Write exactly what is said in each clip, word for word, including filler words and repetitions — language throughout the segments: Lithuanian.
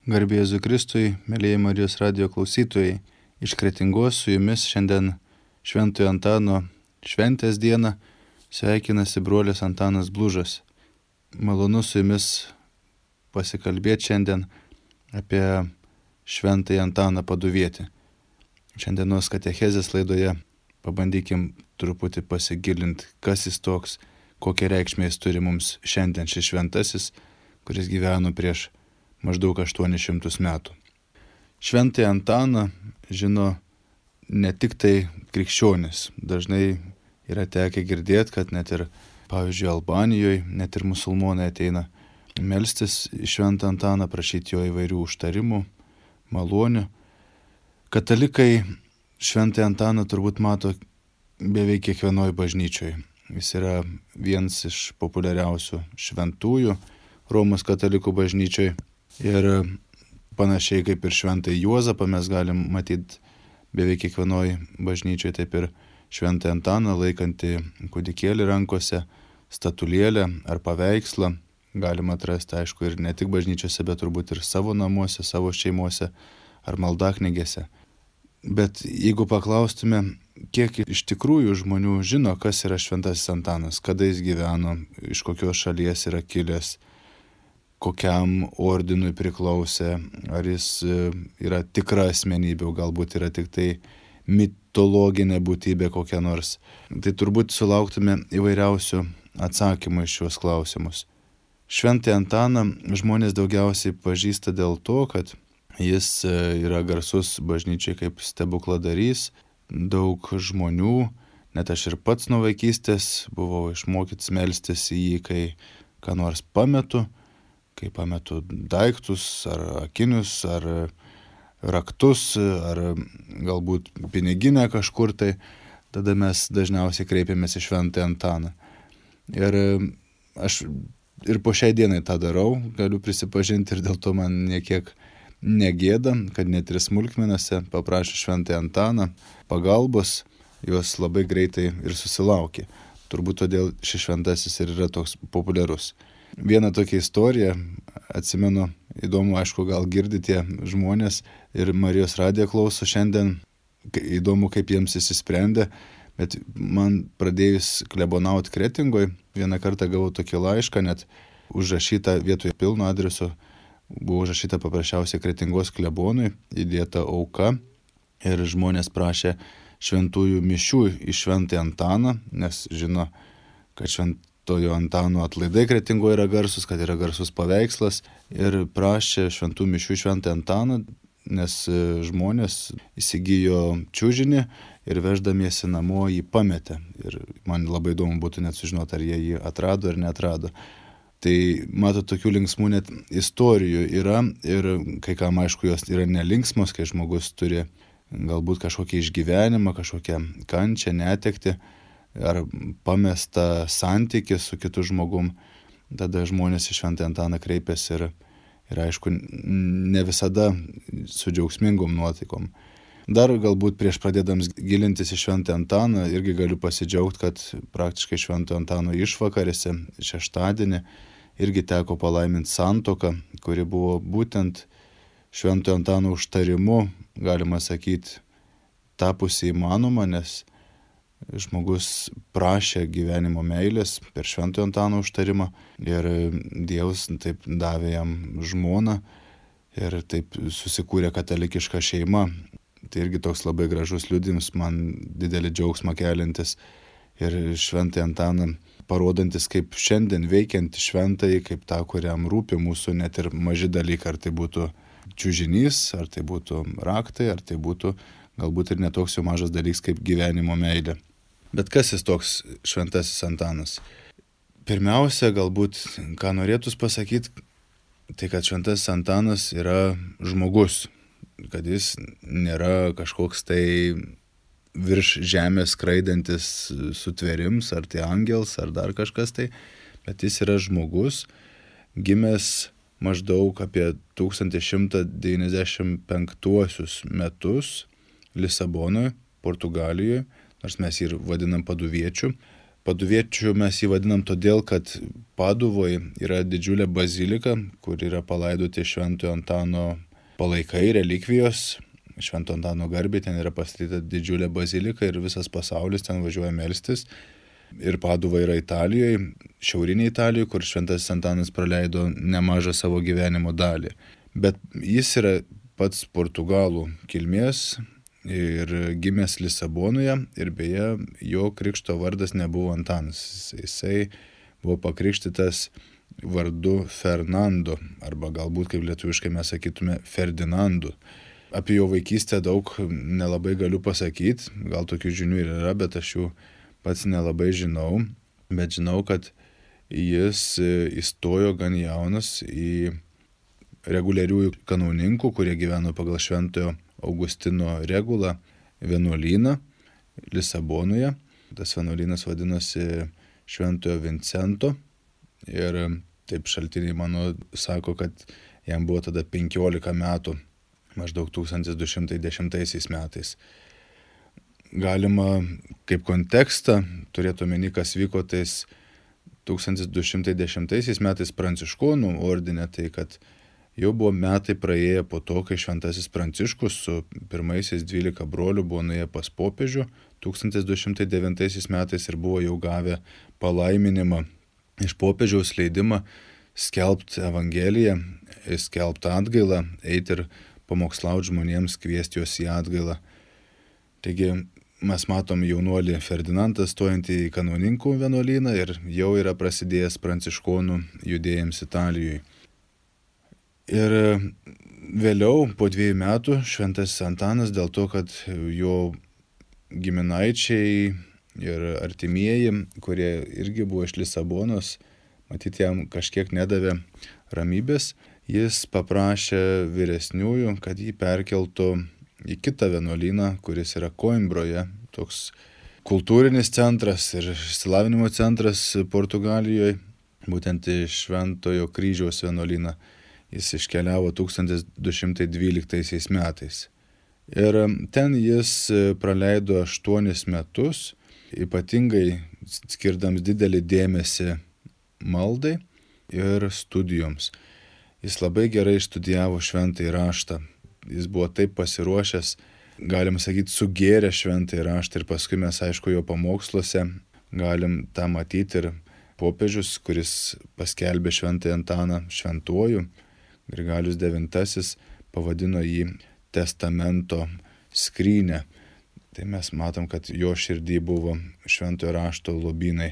Garbė Jėzui Kristui, mėlyje Marijos radijo klausytojai, iš Kretingos su jumis šiandien Šventojo Antano šventės dieną sveikinasi brolis Antanas Blužas. Malonu su jumis pasikalbėti šiandien apie Šventąjį Antaną Paduvietį. Šiandienos katechezės laidoje pabandykim truputį pasigilinti, kas jis toks, kokią reikšmę jis turi mums šiandien šis šventasis, kuris gyveno prieš maždaug aštuonis šimtus metų. Šventąjį Antaną žino ne tik tai krikščionis. Dažnai yra tekę girdėti, kad net ir, pavyzdžiui, Albanijoje, net ir musulmonai ateina melstis į Šventą Antaną, prašyti jo įvairių užtarimų, malonių. Katalikai Šventąjį Antaną turbūt mato beveik kiekvienoje bažnyčioje. Jis yra vienas iš populiariausių šventųjų Romos katalikų bažnyčioje. Ir panašiai kaip ir Šventąjį Juozapą mes galim matyti beveik kiekvienoje bažnyčioje, taip ir Šventąjį Antaną laikantį kūdikėlį rankose, statulėlę ar paveikslą. Galima atrasti, aišku, ir ne tik bažnyčiose, bet turbūt ir savo namuose, savo šeimose ar maldaknygėse. Bet jeigu paklaustume, kiek iš tikrųjų žmonių žino, kas yra Šventasis Antanas, kada jis gyveno, iš kokios šalies yra kilęs, kokiam ordinui priklausė, ar jis yra tikra asmenybė, galbūt yra tik tai mitologinė būtybė kokia nors. Tai turbūt sulauktume įvairiausių atsakymų iš šios klausimus. Šventąjį Antaną žmonės daugiausiai pažįsta dėl to, kad jis yra garsus bažnyčiai kaip stebukladarys. Daug žmonių, net aš ir pats nuo vaikystės buvau išmokytas melstis į jį, kai ką nors pametu, kai pametu daiktus, ar akinius, ar raktus, ar galbūt piniginę kažkur, tai tada mes dažniausiai kreipiamės į Šventąjį Antaną. Ir aš ir po šiai dienai tą darau, galiu prisipažinti, ir dėl to man niekiek negėda, kad net ir smulkmenose paprašė Šventąjį Antaną pagalbos, jos labai greitai ir susilaukė. Turbūt todėl šis šventasis ir yra toks populiarus. Vieną tokią istoriją atsimenu, įdomu, aišku, gal girdi tie žmonės ir Marijos radiją klauso šiandien, įdomu, kaip jiems įsisprendė, bet man pradėjus klebonauti Kretingoje, vieną kartą gavau tokį laišką, net užrašytą vietoje pilno adreso, buvo užrašyta paprasčiausiai Kretingos klebonui, įdėta auka ir žmonės prašė šventųjų mišių į Šventąjį Antaną, nes žino, kad Šventojo Antano atlaidai Kretingoje yra garsus, kad yra garsus paveikslas, ir prašė šventų mišių į Šventąjį Antaną, nes žmonės įsigijo čiužinį ir veždamiesi namo jį pametė. Ir man labai įdomu būtų net sužinoti, ar jie jį atrado ar neatrado. Tai mato, tokių linksmų net istorijų yra, ir kai kam aišku jos yra nelinksmos, kai žmogus turi galbūt kažkokį išgyvenimą, kažkokią kančią, netektį ar pamestą santykį su kitu žmogum. Tada žmonės į Šventąjį Antaną kreipiasi ir, ir aišku, ne visada su džiaugsmingom nuotaikom. Dar galbūt prieš pradėdams gilintis į Šventąjį Antaną irgi galiu pasidžiaugti, kad praktiškai Šventojo Antano išvakarėse šeštadienį irgi teko palaiminti santuoką, kuri buvo būtent Šventojo Antano užtarimu, galima sakyti, tapusi įmanoma, nes žmogus prašė gyvenimo meilės per Šventojo Antano užtarimą ir Dievas taip davė jam žmoną ir taip susikūrė katalikiška šeima. Tai irgi toks labai gražus liudijimas, man didelį džiaugsmą keliantis ir Šventąjį Antaną parodantis kaip šiandien veikiantį šventąjį, kaip tą, kuriam rūpi mūsų net ir maži dalykai, ar tai būtų čiužinys, ar tai būtų raktai, ar tai būtų galbūt ir netoks jau mažas dalykas kaip gyvenimo meilė. Bet kas jis toks Šventasis Antanas? Pirmiausia, galbūt, ką norėtus pasakyti, tai kad Šventasis Antanas yra žmogus, kad jis nėra kažkoks tai virš žemės skraidantis sutvėrims, ar tai angels, ar dar kažkas tai, bet jis yra žmogus, gimęs maždaug apie tūkstantis šimtas devyniasdešimt penktuosius metus Lisabonoje, Portugalijoje, nors mes jį ir vadinam Paduviečiu. Paduviečių mes jį vadinam todėl, kad Paduvoje yra didžiulė bazilika, kur yra palaidoti Šventojo Antano palaikai, relikvijos. Švento Antano garbė ten yra pastatyta didžiulė bazilika ir visas pasaulis ten važiuoja melstis. Ir Paduva yra Italijoje, šiaurinėje Italijoje, kur Šventasis Antanas praleido nemažą savo gyvenimo dalį. Bet jis yra pats portugalų kilmės ir gimęs Lisabonoje ir beje jo krikšto vardas nebuvo Antanas. Jisai buvo pakrikštytas vardu Fernando arba galbūt kaip lietuviškai mes sakytume Ferdinandu. Apie jo vaikystę daug nelabai galiu pasakyti, gal tokių žinių ir yra, bet aš jų pats nelabai žinau. Bet žinau, kad jis įstojo gan jaunas į reguliariųjų kanauninkų, kurie gyveno pagal Šventojo Augustino regulą vienuolyną Lisabonoje. Tas vienuolynas vadinosi Šventojo Vincento ir taip šaltiniai mano sako, kad jam buvo tada penkiolika metų. Maždaug tūkstantis du šimtai dešimtaisiais metais. Galima kaip kontekstą turėti omeny, kas vyko tais tūkstantis du šimtai dešimtaisiais metais Pranciškonų ordine, tai kad jau buvo metai praėję po to, kai Šventasis Pranciškus su pirmaisiais dvylika brolių buvo nuėję pas popiežių tūkstantis du šimtai devintaisiais metais ir buvo jau gavę palaiminimą iš popiežiaus leidimą skelbti Evangeliją, skelbti atgailą, eiti ir pamokslauti žmonėms, kviesti juos į atgailą. Taigi mes matom jaunuolį Ferdinandą stojantį į kanauninkų vienuolyną ir jau yra prasidėjęs pranciškonų judėjams Italijoje. Ir vėliau, po dviejų metų, Šventasis Antanas dėl to, kad jo giminaičiai ir artimieji, kurie irgi buvo iš Lisabonos, matyt jam kažkiek nedavė ramybės, jis paprašė vyresniųjų, kad jį perkeltų į kitą vienuolyną, kuris yra Koimbroje, toks kultūrinis centras ir išsilavinimo centras Portugalijoje, būtent į Šventojo Kryžiaus vienuolyną. Jis iškeliavo tūkstantis du šimtai dvyliktaisiais metais. Ir ten jis praleido aštuonis metus, ypatingai skirdams didelį dėmesį maldai ir studijoms. Jis labai gerai studijavo šventąjį raštą. Jis buvo taip pasiruošęs, galim sakyti, sugėrė šventąjį raštą ir paskui mes, aišku, jo pamoksluose galim tą matyti ir popiežius, kuris paskelbė Šventąjį Antaną šventuoju, Grigalius devintasis pavadino jį testamento skrynę. Tai mes matom, kad jo širdį buvo šventojo rašto lobynai.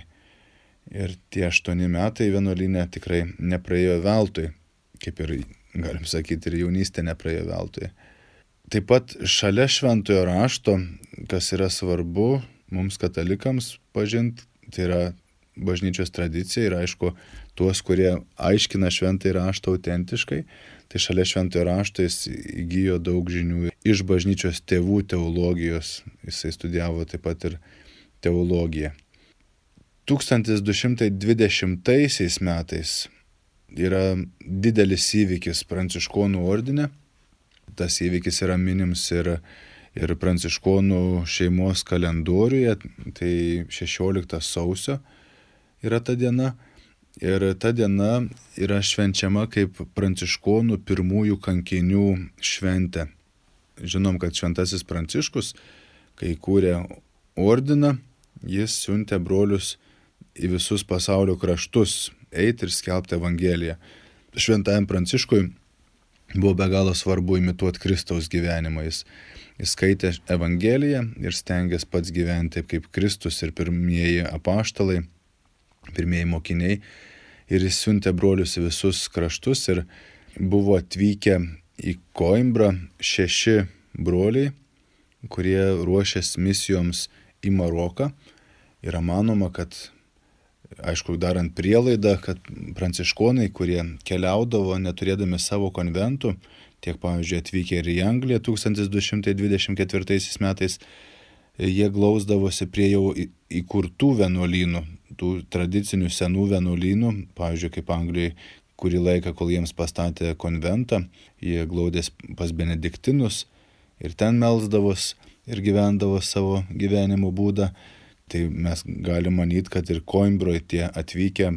Ir tie aštuoni metai vienuolyne tikrai nepraėjo veltui. Kaip ir, galim sakyti, ir jaunystė nepraėjo veltui. Taip pat šalia šventojo rašto, kas yra svarbu mums katalikams pažinti, tai yra bažnyčios tradicija ir aišku, tuos, kurie aiškina šventąjį raštą autentiškai, tai šalia šventojo rašto jis įgijo daug žinių iš bažnyčios tėvų teologijos, jisai studijavo taip pat ir teologiją. tūkstantis du šimtai dvidešimtaisiais metais yra didelis įvykis Pranciškonų ordine. Tas įvykis yra minims ir, ir Pranciškonų šeimos kalendoriuje, tai šešioliktas sausio yra ta diena. Ir ta diena yra švenčiama kaip Pranciškonų pirmųjų kankinių šventė. Žinom, kad Šventasis Pranciškus, kai kūrė ordiną, jis siuntė brolius į visus pasaulio kraštus eiti ir skelbti Evangeliją. Šventajam Pranciškui buvo be galo svarbu imituoti Kristaus gyvenimą. Jis, jis skaitė Evangeliją ir stengėsi pats gyventi taip kaip Kristus ir pirmieji apaštalai, pirmieji mokiniai. Ir jis siuntė brolius į visus kraštus ir buvo atvykę į Koimbrą šeši broliai, kurie ruošėsi misijoms į Maroką. Yra manoma, kad aišku, darant prielaidą, kad pranciškonai, kurie keliaudavo neturėdami savo konventų, tiek, pavyzdžiui, atvykę ir į Angliją tūkstantis du šimtai dvidešimt ketvirtaisiais metais, jie glausdavosi prie jau įkurtų vienuolynų, tų tradicinių senų vienuolynų, pavyzdžiui, kaip Anglijoje, kurį laiką, kol jiems pastatė konventą, jie glaudės pas benediktinus ir ten melsdavos ir gyvendavo savo gyvenimo būdą. Tai mes galim manyti, kad ir Koimbroj tie atvykę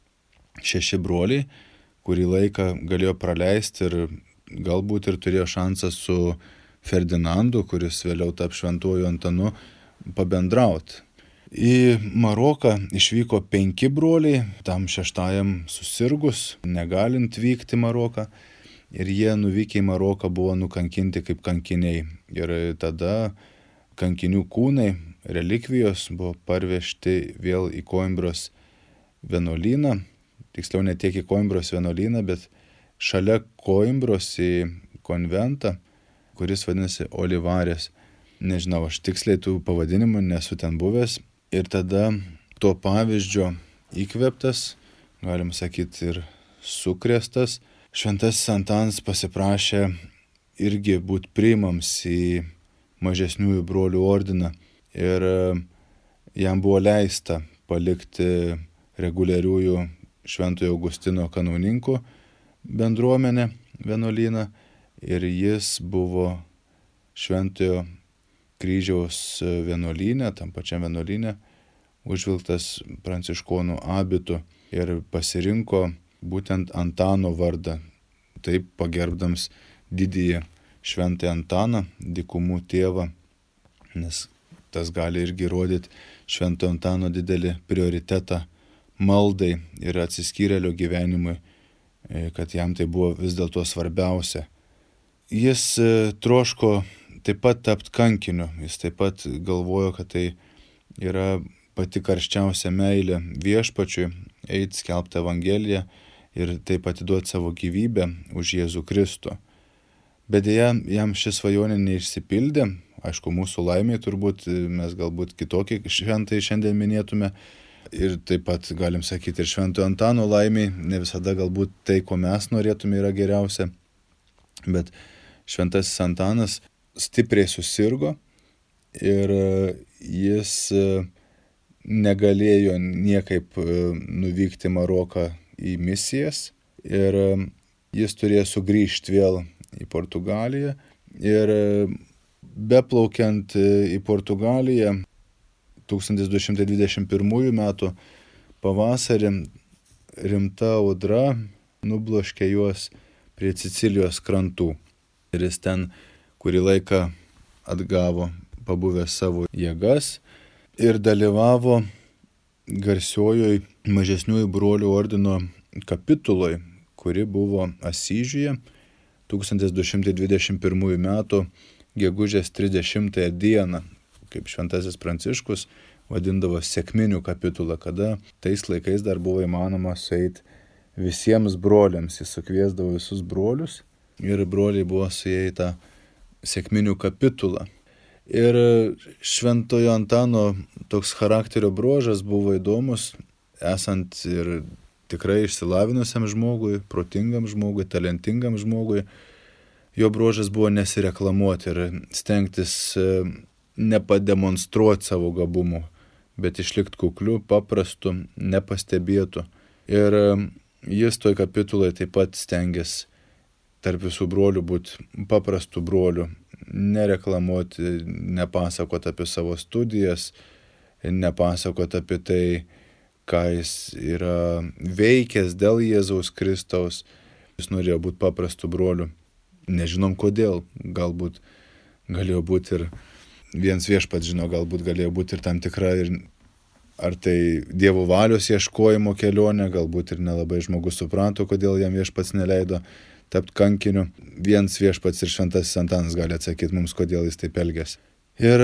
šeši broliai, kurį laiką galėjo praleisti ir galbūt ir turėjo šansą su Ferdinandu, kuris vėliau tap Šventuoju Antanu, pabendrauti. Į Maroką išvyko penki broliai, tam šeštajam susirgus, negalint vykti į Maroką. Ir jie nuvykę į Maroką buvo nukankinti kaip kankiniai. Ir tada kankinių kūnai, relikvijos buvo parvežti vėl į Koimbros vienuolyną. Tiksliau ne tiek į Koimbros vienuolyną, bet šalia Koimbros į konventą, kuris vadinasi Olivarės. Nežinau, aš tiksliai tų pavadinimų nesu ten buvęs. Ir tada to pavyzdžio įkvėptas, galim sakyti, ir sukrėstas, šventasis Antanas pasiprašė irgi būti priimams į mažesniųjų brolių ordiną. Ir jam buvo leista palikti reguliariųjų Šventojo Augustino kanauninkų bendruomenę vienuolyną. Ir jis buvo Šventojo Kryžiaus vienuolyne, tam pačiam vienuolyne, užvilktas pranciškonų abitu ir pasirinko būtent Antano vardą, taip pagerbdams didįjį Šventąjį Antaną, dykumų tėvą, nes tas gali irgi rodyti Šventojo Antano didelį prioritetą maldai ir atsiskyrėlio gyvenimui, kad jam tai buvo vis dėlto svarbiausia. Jis troško taip pat tapti kankiniu, jis taip pat galvojo, kad tai yra pati karščiausia meilė viešpačiui, eiti skelbti Evangeliją ir taip atiduoti savo gyvybę už Jėzų Kristų. Bet dėja, jam ši svajonė neišsipildė, aišku, mūsų laimė turbūt, mes galbūt kitokį šventai šiandien minėtume, ir taip pat galim sakyti ir Šventojo Antano laimė, ne visada galbūt tai, ko mes norėtume, yra geriausia, bet šventasis Antanas stipriai susirgo ir jis negalėjo niekaip nuvykti Maroką į misijas ir jis turėjo sugrįžti vėl į Portugaliją ir beplaukiant į Portugaliją tūkstantis du šimtai dvidešimt pirmųjų metų pavasarį rimta audra nubloškė juos prie Sicilijos krantų ir jis ten kurį laiką atgavo pabuvęs savo jėgas ir dalyvavo garsiojoj mažesniųjų brolių ordino kapituloj, kuri buvo Asyžiuje tūkstantis du šimtai dvidešimt pirmųjų metų gegužės trisdešimtąją dieną, kaip šventasis Pranciškus vadindavo sekminių kapitulą, kada tais laikais dar buvo įmanoma sueiti visiems broliams, jis sukviesdavo visus brolius ir broliai buvo suėję į tą sekminių kapitulą. Ir Šventojo Antano toks charakterio bruožas buvo įdomus, esant ir tikrai išsilavinusiam žmogui, protingam žmogui, talentingam žmogui. Jo bruožas buvo nesireklamuoti ir stengtis nepademonstruoti savo gabumų, bet išlikti kukliu, paprastu, nepastebėtu. Ir jis toj kapitulai taip pat stengėsi tarp visų brolių būti paprastų brolių, nereklamuoti, nepasakoti apie savo studijas, nepasakoti apie tai, ką jis yra veikęs dėl Jėzaus Kristaus. Jis norėjo būti paprastų brolių. Nežinom kodėl, galbūt galėjo būti ir viens viešpats žino, galbūt galėjo būti ir tam tikra, ir, ar tai Dievo valios ieškojimo kelionė, galbūt ir nelabai žmogus suprato, kodėl jam viešpats neleido tapti kankiniu. Viens viešpats ir šventasis Antanas gali atsakyti mums, kodėl jis taip elgėsi. Ir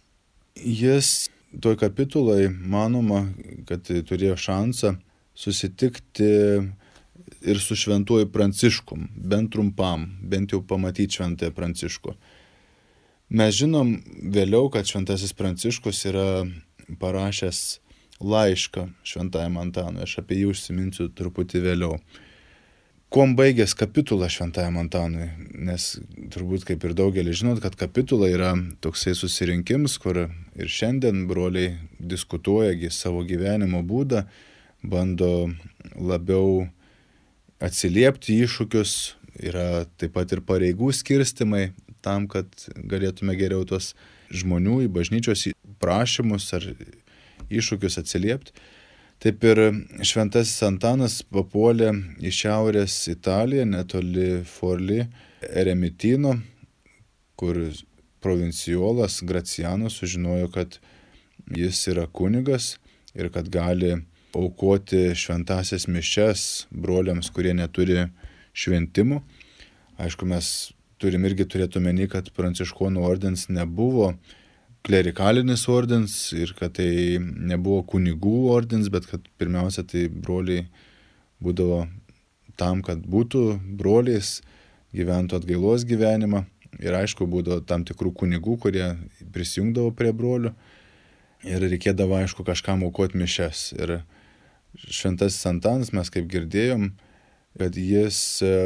jis toj kapitulai manoma, kad turėjo šansą susitikti ir su šventuoju Pranciškum, bent trumpam, bent jau pamatyti šventąją Pranciškų. Mes žinom vėliau, kad šventasis Pranciškus yra parašęs laišką šventajam Antanui, aš apie jį užsiminsiu truputį vėliau. Kuom baigės kapitula šventajam Antanui, nes turbūt kaip ir daugelis žinot, kad kapitula yra toksai susirinkims, kur ir šiandien broliai diskutuoja savo gyvenimo būdą, bando labiau atsiliepti iššūkius, yra taip pat ir pareigų skirstimai tam, kad galėtume geriau tos žmonių į bažnyčios prašymus ar iššūkius atsiliepti. Taip ir šventasis Antanas papuolė į šiaurės Italiją, netoli Forlì Eremitino, kur provincijolas Graciano sužinojo, kad jis yra kunigas ir kad gali aukoti šventasias mišias broliams, kurie neturi šventimų. Aišku, mes turim irgi turėti omeny, kad Pranciškonų ordins nebuvo klerikalinis ordins ir kad tai nebuvo kunigų ordins, bet kad pirmiausia tai broliai būdavo tam, kad būtų broliais, gyventų atgailos gyvenimą. Ir aišku, būdavo tam tikrų kunigų, kurie prisijungdavo prie brolių ir reikėdavo, aišku, kažkam aukoti mišias. Ir šventasis Antanas, mes kaip girdėjom, kad jis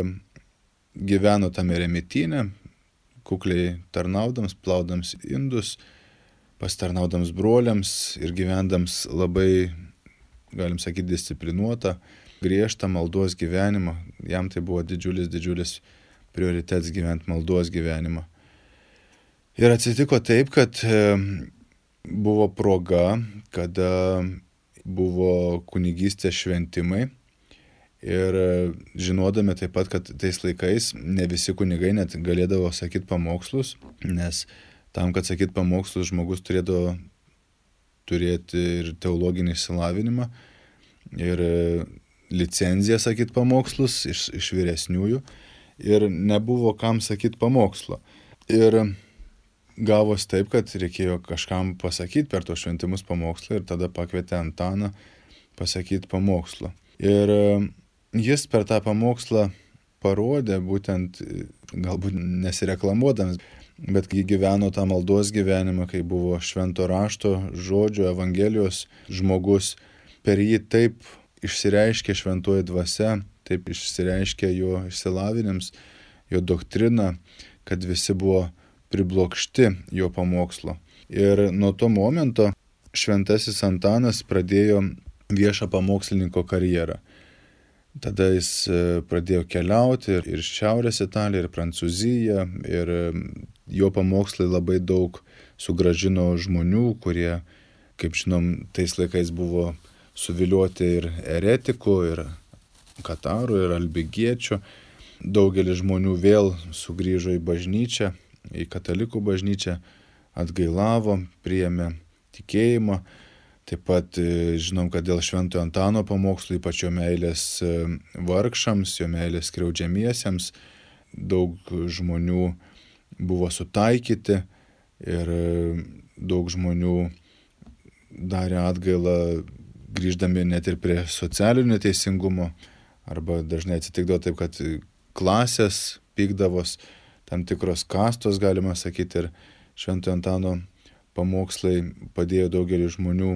gyveno tame Eremityne, kukliai tarnaudams, plaudams indus, pastarnaudams broliams ir gyvendams labai, galim sakyti, disciplinuotą, griežtą maldos gyvenimą. Jam tai buvo didžiulis, didžiulis prioritetas gyventi maldos gyvenimą. Ir atsitiko taip, kad buvo proga, kada buvo kunigystės šventimai. Ir žinodami taip pat, kad tais laikais ne visi kunigai net galėdavo sakyti pamokslus, nes tam, kad sakyt pamokslus, žmogus turėdavo turėti ir teologinį išsilavinimą, ir licenciją sakyt pamokslus iš, iš vyresniųjų, ir nebuvo kam sakyt pamokslo. Ir gavosi taip, kad reikėjo kažkam pasakyti per tos šventimus pamokslą, ir tada pakvietė Antaną pasakyti pamokslą. Ir jis per tą pamokslą parodė, būtent galbūt nesireklamuodamas, bet kai gyveno tą maldos gyvenimą, kai buvo švento rašto, žodžio, evangelijos žmogus, per jį taip išsireiškė šventoji dvasia, taip išsireiškė jo išsilavinims, jo doktrina, kad visi buvo priblokšti jo pamokslo. Ir nuo to momento šventasis Antanas pradėjo viešą pamokslininko karjerą. Tada jis pradėjo keliauti ir Šiaurės Italiją, ir Prancūziją, ir jo pamokslai labai daug sugrąžino žmonių, kurie, kaip žinom, tais laikais buvo suvilioti ir eretikų, ir katarų, ir albigiečių. Daugelis žmonių vėl sugrįžo į bažnyčią, į katalikų bažnyčią, atgailavo, priėmė tikėjimą. Taip pat žinom, kad dėl šventojo Antano pamokslų, ypač jo meilės vargšams, jo meilės skriaudžiamiesiems, daug žmonių buvo sutaikyti ir daug žmonių darė atgailą grįždami net ir prie socialinio teisingumo, arba dažnai atsitikdavo taip, kad klasės pykdavos, tam tikros kastos, galima sakyti, ir šventojo Antano pamokslai padėjo daugelį žmonių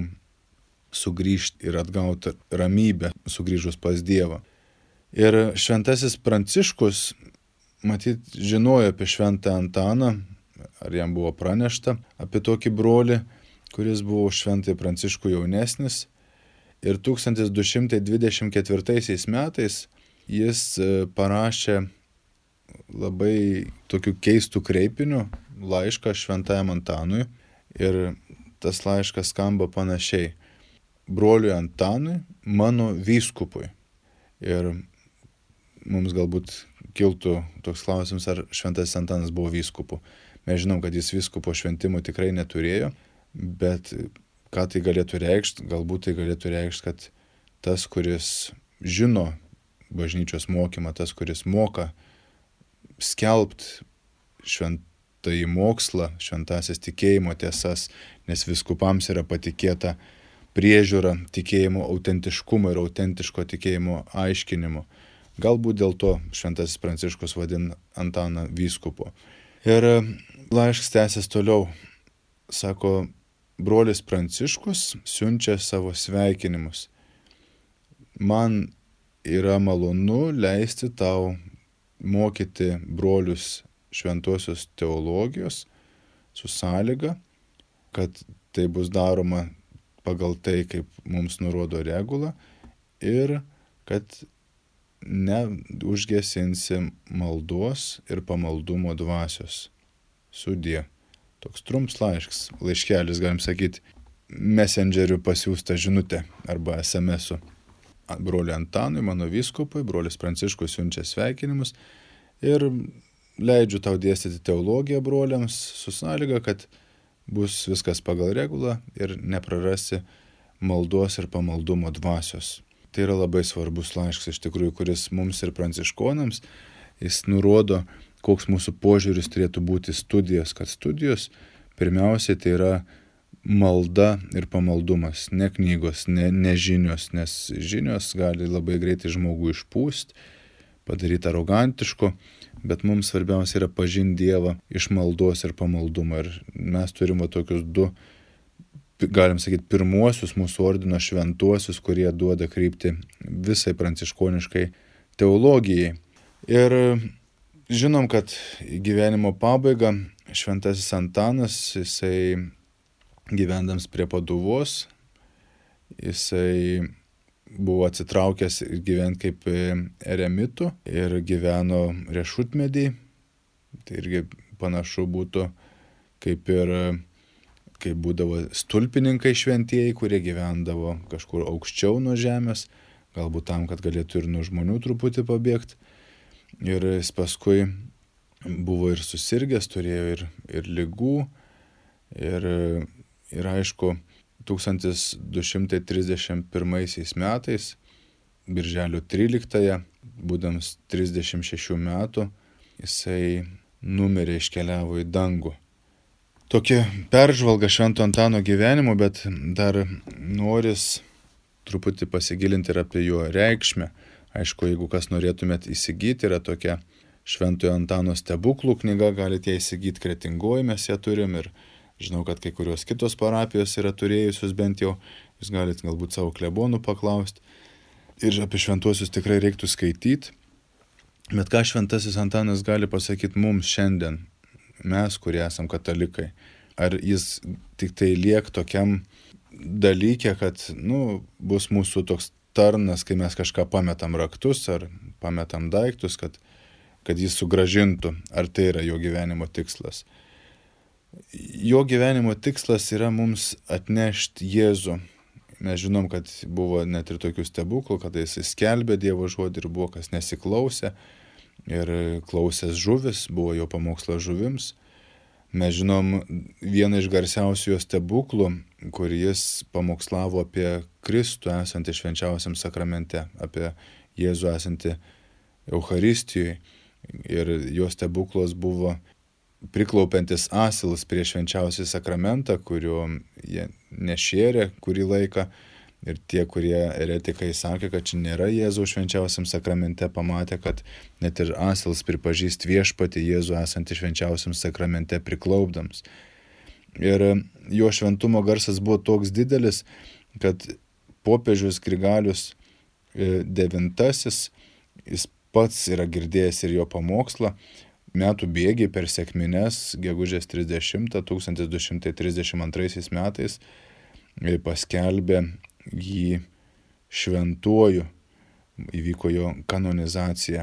sugrįžti ir atgauti ramybę, sugrįžus pas Dievą. Ir šventasis Pranciškus, matyt, žinojo apie šventą Antaną, ar jam buvo pranešta apie tokį brolį, kuris buvo šventai Pranciškų jaunesnis. Ir tūkstantis du šimtai dvidešimt ketvirtaisiais metais jis parašė labai tokių keistų kreipinių laišką šventajam Antanui. Ir tas laiškas skamba panašiai: broliui Antanui, mano vyskupui. Ir mums galbūt kiltų toks klausimas, ar šventasis Antanas buvo vyskupu. Mes žinom, kad jis vyskupo šventimo tikrai neturėjo, bet ką tai galėtų reikšti? Galbūt tai galėtų reikšti, kad tas, kuris žino bažnyčios mokymą, tas, kuris moka skelbti šventąjį mokslą, šventasias tikėjimo tiesas, nes vyskupams yra patikėta priežiūra tikėjimo autentiškumo ir autentiško tikėjimo aiškinimo. Galbūt dėl to šventasis Pranciškus vadina Antaną vyskupu. Ir laiškas tęsės toliau. Sako, brolis Pranciškus siunčia savo sveikinimus. Man yra malonu leisti tau mokyti brolius šventosios teologijos su sąlyga, kad tai bus daroma pagal tai, kaip mums nurodo regula, ir kad neužgesinsi maldos ir pamaldumo dvasios. Sudie. Toks trumps laiškas, laiškelis, galim sakyti. messengeriu pasiūstą žinutę arba es em esu. Broliui Antanui, mano vyskupui, brolis Pranciškus siunčia sveikinimus ir leidžiu tau dėstyti teologiją broliams su sąlyga, kad bus viskas pagal regulą ir neprarasi maldos ir pamaldumo dvasios. Tai yra labai svarbus laiškas iš tikrųjų, kuris mums ir pranciškonams, jis nurodo, koks mūsų požiūris turėtų būti studijos, kad studijos pirmiausiai tai yra malda ir pamaldumas, ne knygos, ne, ne žinios, nes žinios gali labai greitai žmogų išpūsti, padaryti arogantišku, bet mums svarbiausia yra pažinti Dievą iš maldos ir pamaldumo. Ir mes turime tokius du, galim sakyti, pirmuosius mūsų ordino šventuosius, kurie duoda kryptį visai pranciškoniškai teologijai. Ir žinom, kad gyvenimo pabaiga šventasis Antanas, jisai gyvendams prie Paduvos, jisai buvo atsitraukęs gyventi kaip eremitu ir gyveno riešutmedį. Tai irgi panašu būtų kaip ir kaip būdavo stulpininkai šventieji, kurie gyvendavo kažkur aukščiau nuo žemės, galbūt tam, kad galėtų ir nuo žmonių truputį pabėgti. Ir jis paskui buvo ir susirgęs, turėjo ir, ir ligų. Ir Ir aišku, tūkstantis du šimtai trisdešimt pirmaisiais metais, birželio tryliktąją, būdams trisdešimt šešių metų, jisai numirė, iškeliavo į dangų. Tokia peržvalga Švento Antano gyvenimo, bet dar noris truputį pasigilinti ir apie jo reikšmę. Aišku, jeigu kas norėtumėt įsigyti, yra tokia Šventojo Antano stebuklų knyga, galite ją įsigyti Kretingoje, mes ją turim ir žinau, kad kai kurios kitos parapijos yra turėjusios bent jau, jūs galite galbūt savo klebonų paklausti. Ir apie šventuosius tikrai reiktų skaityti. Bet ką šventasis Antanas gali pasakyti mums šiandien, mes, kurie esam katalikai? Ar jis tik tai liek tokiam dalykė, kad nu, bus mūsų toks tarnas, kai mes kažką pametam raktus ar pametam daiktus, kad, kad jis sugrąžintų? Ar tai yra jo gyvenimo tikslas? Jo gyvenimo tikslas yra mums atnešti Jėzų. Mes žinom, kad buvo net ir tokių stebuklų, kada jis skelbė Dievo žodį ir buvo kas nesiklausė. Ir klausęs žuvis, buvo jo pamokslas žuvims. Mes žinom vieną iš garsiausių jo stebuklų, kur jis pamokslavo apie Kristų esantį švenčiausiam sakramente, apie Jėzų esantį Eucharistijoje. Ir jo stebuklas buvo priklaupiantis asilas prie švenčiausią sakramentą, kurio jie nešėrė kurį laiką. Ir tie, kurie eretikai sakė, kad čia nėra Jėzaus švenčiausiam sakramente, pamatė, kad net ir asilas pripažįst viešpatį Jėzų esantį švenčiausiam sakramente priklaupdams. Ir jo šventumo garsas buvo toks didelis, kad popiežius Grigalius devintasis, jis pats yra girdėjęs ir jo pamokslą. Metų bėgiai per sekmines, gegužės trisdešimtą, tūkstantis du šimtai trisdešimt antraisiais metais, paskelbė jį šventuoju, įvyko jo kanonizacija.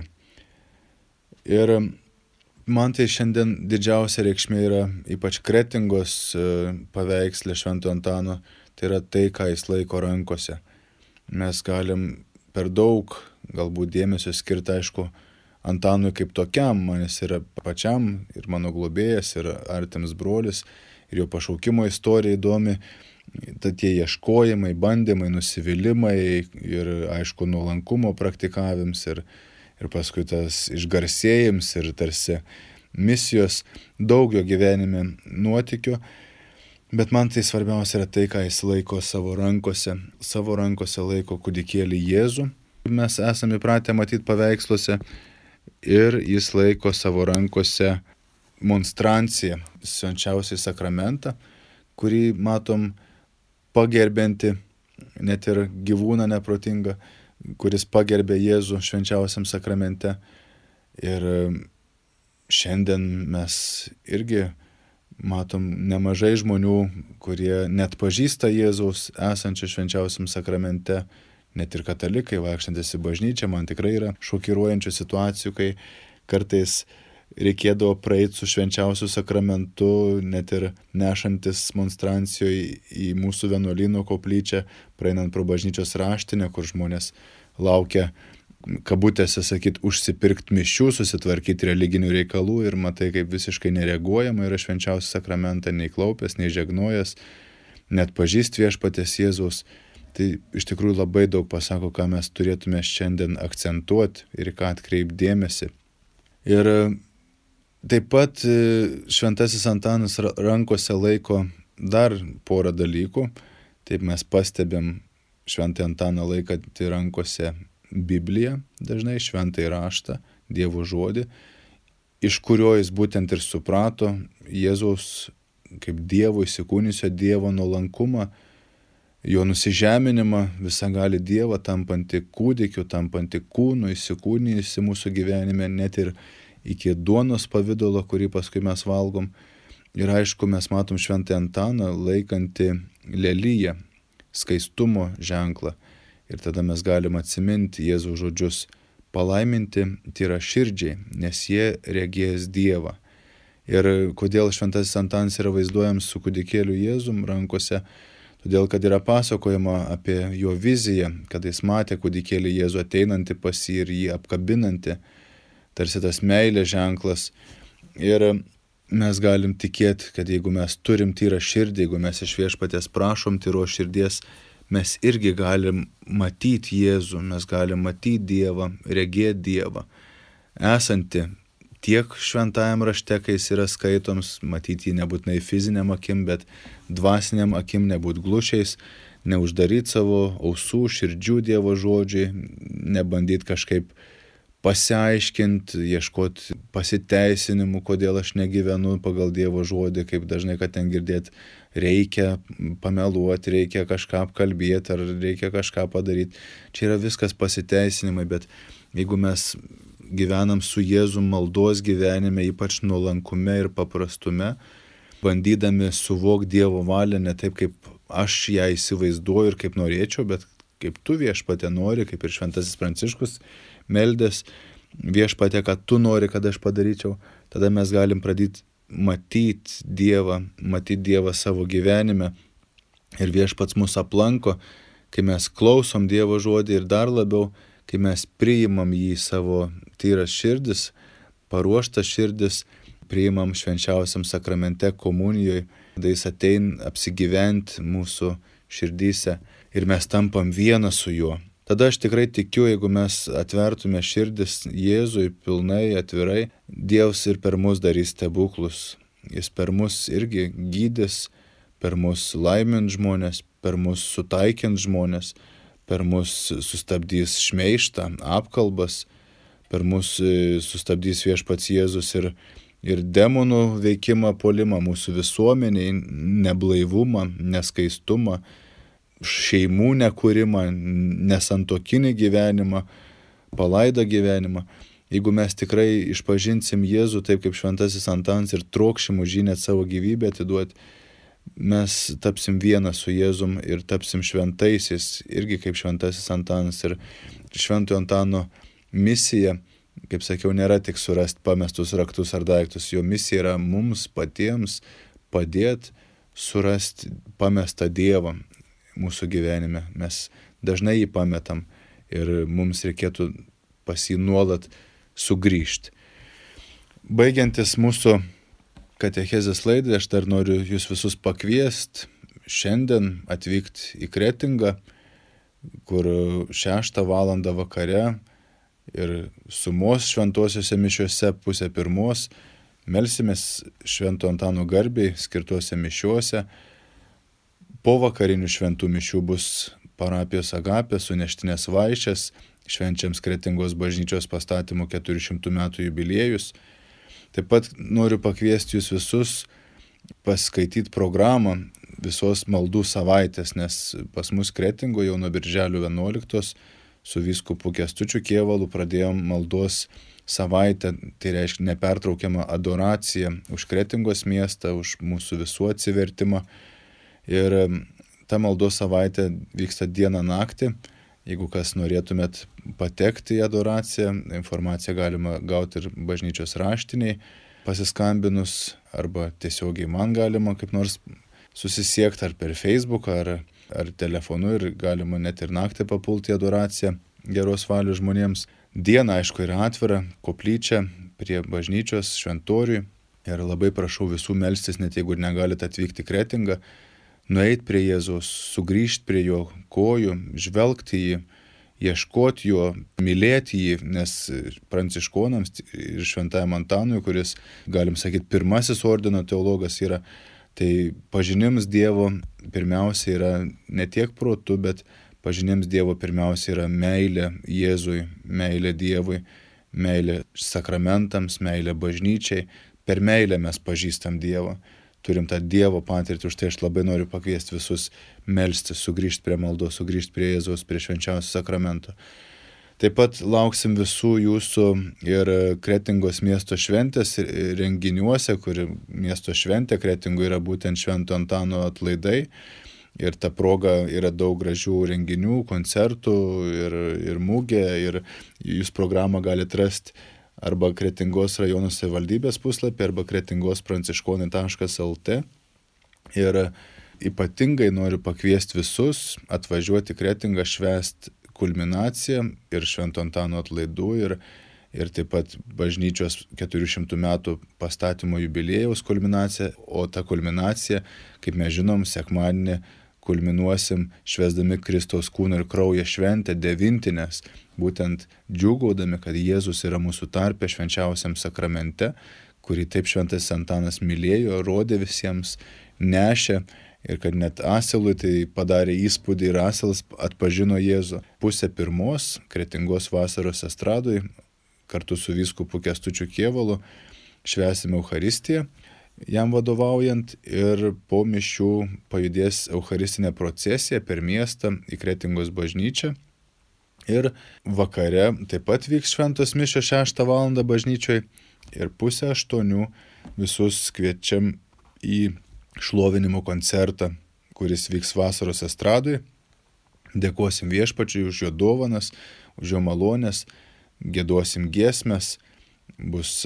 Ir man tai šiandien didžiausia reikšmė yra ypač Kretingos paveiksle Švento Antano, tai yra tai, ką jis laiko rankose. Mes galim per daug galbūt dėmesio skirti, aišku, Antanui kaip tokiam, man jis yra pačiam ir mano globėjas, ir artimas brolis, ir jo pašaukimo istorija įdomi, tad tie ieškojimai, bandymai, nusivylimai ir aišku nuolankumo praktikavims ir, ir paskui tas išgarsėjims ir tarsi misijos, daug jo gyvenime nuotykių, bet man tai svarbiausia yra tai, ką jis laiko savo rankose, savo rankose laiko kūdikėlį Jėzų. Mes esame įpratę matyti paveiksluose. Ir jis laiko savo rankose monstranciją, švenčiausią sakramentą, kurį matom pagerbianti net ir gyvūną neprotingą, kuris pagerbė Jėzų švenčiausiam sakramente. Ir šiandien mes irgi matom nemažai žmonių, kurie net pažįsta Jėzaus esančio švenčiausiam sakramente. Net ir katalikai vaikštantis į bažnyčią, man tikrai yra šokiruojančių situacijų, kai kartais reikėdavo praeiti su švenčiausiu sakramentu, net ir nešantis monstrancijoje į mūsų vienuolyno koplyčią, praeinant pro bažnyčios raštinę, kur žmonės laukia, kabutėse sakyt, užsipirkti mišių, susitvarkyti religinių reikalų ir matai, kaip visiškai nereaguojama yra švenčiausią sakramentą, nei klaupęs, nei žegnojas, net pažįst viešpaties Jėzaus. Tai iš tikrųjų labai daug pasako, ką mes turėtume šiandien akcentuoti ir ką atkreipti dėmesį. Ir taip pat šventasis Antanas rankose laiko dar porą dalykų. Taip mes pastebėm šventąjį Antaną laikantį rankose Bibliją, dažnai šventąjį raštą, Dievo žodį, iš kurio jis būtent ir suprato Jėzaus kaip Dievo įsikūnijusio Dievo nuolankumą, jo nusižeminimą, visagalį Dievą, tampantį kūdikiu, tampantį kūnu, įsikūnijusi mūsų gyvenime, net ir iki duonos pavidalo, kurį paskui mes valgom. Ir aišku, mes matom šventąjį Antaną laikantį leliją, skaistumo ženklą. Ir tada mes galim atsiminti Jėzaus žodžius: palaiminti tyra širdžiai, nes jie regės Dievą. Ir kodėl šventasis Antanas yra vaizduojams su kūdikėliu Jėzum rankose? Todėl, kad yra pasakojama apie jo viziją, kad jis matė kūdikėlį Jėzų ateinantį pas jį ir jį apkabinantį, tarsi tas meilės ženklas. Ir mes galim tikėti, kad jeigu mes turim tyrą širdį, jeigu mes iš viešpaties prašom tyros širdies, mes irgi galim matyti Jėzų, mes galim matyti Dievą, regėti Dievą, esantį tiek šventajam rašte, kai jis yra skaitoms, matyti jį nebūtinai fiziniam akim, bet dvasiniam akim, nebūti glušiais, neuždaryti savo ausų, širdžių Dievo žodžiai, nebandyti kažkaip pasiaiškinti, ieškoti pasiteisinimų, kodėl aš negyvenu pagal Dievo žodį, kaip dažnai, kad ten girdėti, reikia pameluoti, reikia kažką apkalbėti ar reikia kažką padaryti. Čia yra viskas pasiteisinimai, bet jeigu mes gyvenam su Jėzum maldos gyvenime, ypač nuolankume ir paprastume, bandydami suvokti Dievo valią ne taip, kaip aš ją įsivaizduoju ir kaip norėčiau, bet kaip tu viešpatė nori, kaip ir šventasis Pranciškus meldės viešpatė, kad tu nori, kad aš padaryčiau, tada mes galim pradėti matyti Dievą, matyti Dievą savo gyvenime ir viešpats mus aplanko, kai mes klausom Dievo žodį ir dar labiau, kai mes priimam jį savo tyras širdis, paruoštas širdis, priimam švenčiausiam sakramente komunijoje, tada jis ateina apsigyventi mūsų širdyse ir mes tampam vieną su juo. Tada aš tikrai tikiu, jeigu mes atvertume širdis Jėzui pilnai, atvirai, Dievas ir per mus darys stebuklus. Jis per mus irgi gydys, per mus laimint žmonės, per mus sutaikint žmonės, per mus sustabdys šmeištą, apkalbas, per mus sustabdys viešpats Jėzus ir, ir demonų veikimą, puolimą mūsų visuomeniai, neblaivumą, neskaistumą, šeimų nekūrimą, nesantuokinį gyvenimą, palaidą gyvenimą. Jeigu mes tikrai išpažinsim Jėzų taip kaip šventasis Antanas ir trokšim už jį net savo gyvybę atiduoti, mes tapsim vieną su Jėzum ir tapsim šventaisiais, irgi kaip šventasis Antanas. Ir šventojo Antano misija, kaip sakiau, nėra tik surasti pamestus raktus ar daiktus. Jo misija yra mums patiems padėti surasti pamestą Dievą mūsų gyvenime. Mes dažnai jį pametam ir mums reikėtų pas jį nuolat sugrįžti. Baigiantis mūsų katechezės laidai, aš dar noriu jūs visus pakviesti šiandien atvykti į Kretingą, kur šeštą valandą vakare ir sumos šventosiuose mišiuose pusę pirmos melsimės Švento Antano garbei skirtuose mišiuose. Po vakarinių šventų mišių bus parapijos Agapės suneštinės vaišės, švenčiams Kretingos bažnyčios pastatymo keturių šimtų metų jubiliejus. Taip pat noriu pakviesti jūs visus paskaityti programą visos maldų savaitės, nes pas mus Kretingoje jau nuo birželio vienuoliktos su vyskupu Kęstučiu Kėvalu pradėjom maldos savaitę, tai reiškia nepertraukiamą adoraciją už Kretingos miestą, už mūsų visų atsivertimą. Ir ta maldos savaitė vyksta dieną naktį Jeigu kas norėtumėt patekti į adoraciją, informaciją galima gauti ir bažnyčios raštiniai, pasiskambinus, arba tiesiogiai man galima kaip nors susisiekti ar per Facebooką, ar, ar telefonu, ir galima net ir naktį papulti į adoraciją geros valios žmonėms. Diena, aišku, yra atvira, koplyčia prie bažnyčios šventoriui, ir labai prašau visų melstis, net jeigu negalite atvykti į Kretingą, nueiti prie Jėzaus, sugrįžti prie jo kojų, žvelgti į jį, ieškoti jo, mylėti jį, nes pranciškonams ir šventajam Antanui, kuris, galim sakyti, pirmasis ordino teologas yra, tai pažinims Dievo pirmiausia yra ne tiek protu, bet pažinims Dievo pirmiausia yra meilė Jėzui, meilė Dievui, meilė sakramentams, meilė bažnyčiai. Per meilę mes pažįstam Dievą, turim tą Dievo patirtį, už tai aš labai noriu pakviesti visus melstis, sugrįžti prie maldos, sugrįžti prie Jėzaus, prie švenčiausio sakramento. Taip pat lauksim visų jūsų ir Kretingos miesto šventės renginiuose, kur miesto šventė Kretingoje yra būtent Švento Antano atlaidai. Ir ta proga yra daug gražių renginių, koncertų ir, ir mūgė, ir jūs programą galite rasti arba Kretingos rajono savivaldybės puslapį, arba kretingos pranciškonai taškas el tė. Ir ypatingai noriu pakviesti visus atvažiuoti Kretingą švęsti kulminaciją ir Švento Antano atlaidų, ir, ir taip pat bažnyčios keturių šimtų metų pastatymo jubiliejaus kulminacija, o ta kulminacija, kaip mes žinom, sekmadienį kulminuosim švęsdami Kristaus kūno ir kraujo šventę, devintinės, būtent džiūgaudami, kad Jėzus yra mūsų tarpe švenčiausiam sakramente, kurį taip šventasis Antanas mylėjo, rodė visiems, nešė, ir kad net asilui tai padarė įspūdį ir asilas atpažino Jėzų. Pusę pirmos Kretingos vasaros estradui kartu su vyskupu Kęstučiu Kėvalu švęsime Eucharistiją, jam vadovaujant, ir po mišių pajudės eucharistinė procesija per miestą į Kretingos bažnyčią. Ir vakare taip pat vyks šventos mišios šeštą valandą bažnyčioje, ir pusę aštuonių visus kviečiam į šlovinimo koncertą, kuris vyks vasaros estradui. Dėkosim Viešpačiui už jo dovanas, už jo malonės, giedosim giesmes, bus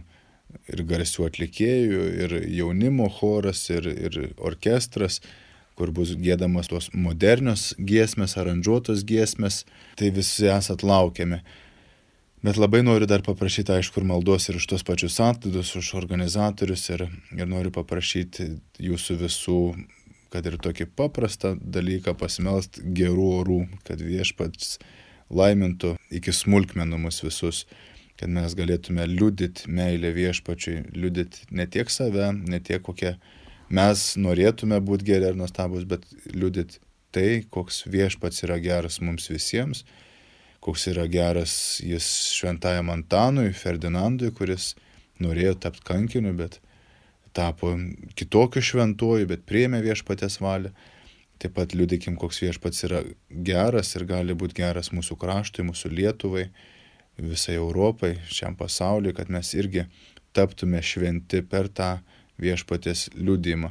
ir garsių atlikėjų, ir jaunimo choras, ir, ir orkestras, kur bus giedamas tos modernios giesmės, aranžuotos giesmės. Tai visi esat laukiami. Bet labai noriu dar paprašyti, aišku, ir maldos ir už tos pačius atlaidus, už organizatorius, ir, ir noriu paprašyti jūsų visų, kad ir tokį paprastą dalyką pasimelst gerų orų, kad Viešpats laimintų iki smulkmenų mus visus, kad mes galėtume liudyti meilę Viešpačiui, liudyti ne tiek save, ne tiek kokie mes norėtume būti geri ar nuostabus, bet liudyti tai, koks Viešpats yra geras mums visiems, koks yra geras jis šventajam Antanui, Ferdinandui, kuris norėjo tapti kankiniu, bet tapo kitokiu šventuoju, bet priėmė Viešpaties valią. Taip pat liudykim, koks Viešpats yra geras ir gali būti geras mūsų kraštui, mūsų Lietuvai, visai Europai, šiam pasauliui, kad mes irgi taptume šventi per tą Viešpaties liudymą.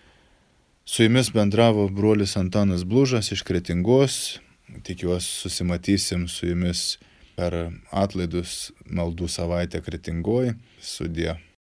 Su jumis bendravo brolis Antanas Blužas iš Kretingos. Tikiuosi susimatysim su jumis per atlaidus maldų savaitę Kretingoj. Sudie.